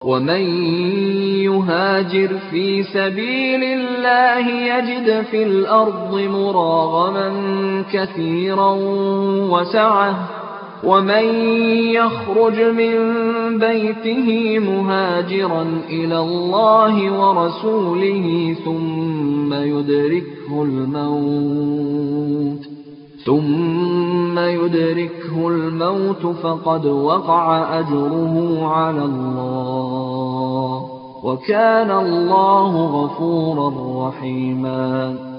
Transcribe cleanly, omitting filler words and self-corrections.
ومن يهاجر في سبيل الله يجد في الأرض مراغما كثيرا وسعة، ومن يخرج من بيته مهاجرا إلى الله ورسوله ثم يدركه الموت فقد وقع أجره على الله، وكان الله غفورا رحيما.